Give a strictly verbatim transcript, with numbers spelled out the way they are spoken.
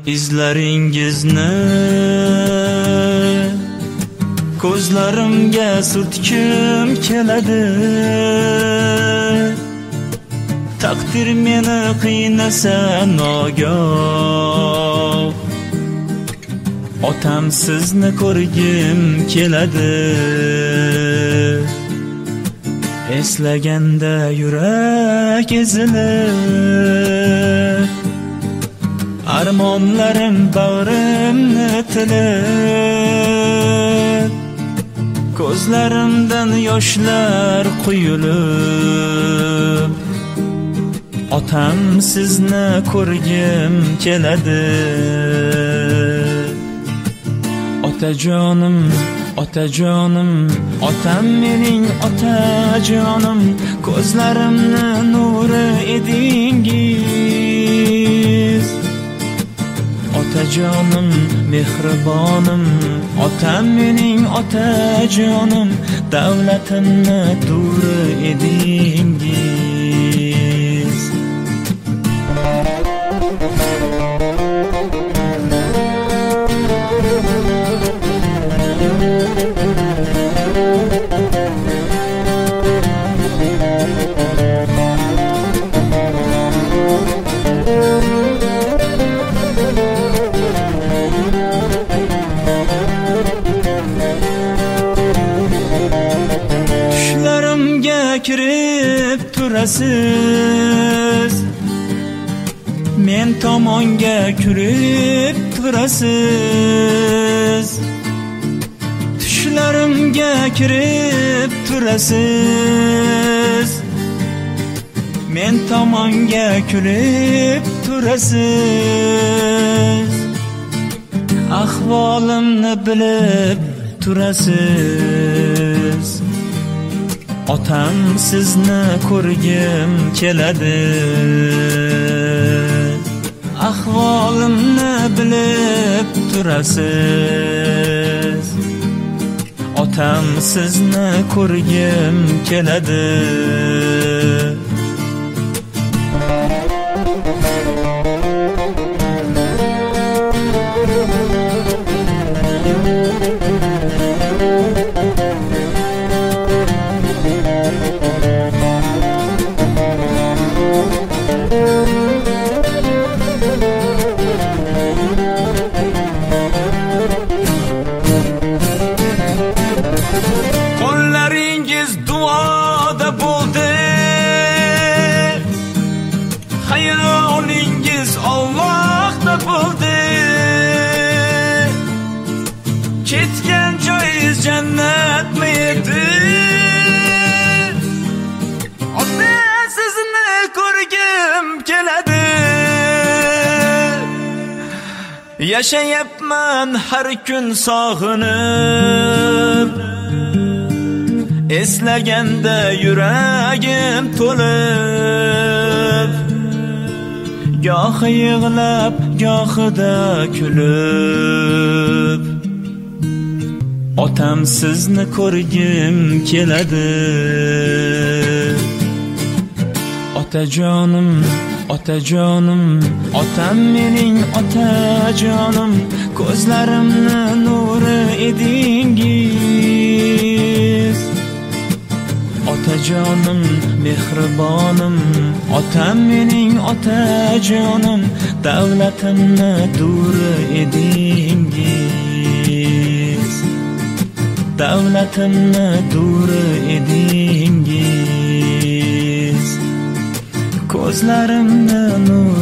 izlaringizni ko'zlarimga surtkim keladi. Taqdir meni qiynasa nogoh, otam sizni ko'rgim keladi. Eslaganda yurak ezilir, armonlarim bag'rimni tilib, ko'zlarimdan yoshlar quyilib, otam sizni ko'rgim keladi. Otajonim, otajonim, otam mening otajonim, ko'zlarimni nuri edingiz. Otajonim, mehribonim, otam mening otajonim, davlatimni duri edingiz. Tushlarimga kirib turasiz, men tomonga kulib turasiz. Tushlarimga kirib turasiz, men tomonga kulib turasiz. Ahvolimni bilib turasiz. Otam sizni ko'rgim keladi. Ahvolimni bilib turasiz. Otam sizni ko'rgim keladi. Qo'llaringiz duoda bo'ldi, xayolingiz Allohda bo'ldi. Ketgan joyingiz jannatmi edi? Ota sizni ko'rgim keladi. Yashayapman har kun sog'inib, eslaganda yuragim to'lib, gohi yig'lab, gohida kulib, otam sizni ko'rgim keladi. Otajonim, otajonim, otam mening otajonim, ko'zlarimni nuri edingiz. Otajonim, mehribonim, otam mening otajonim, davlatimni duri edingiz. Davlatimni duri edingiz. Ko'zlarimni nur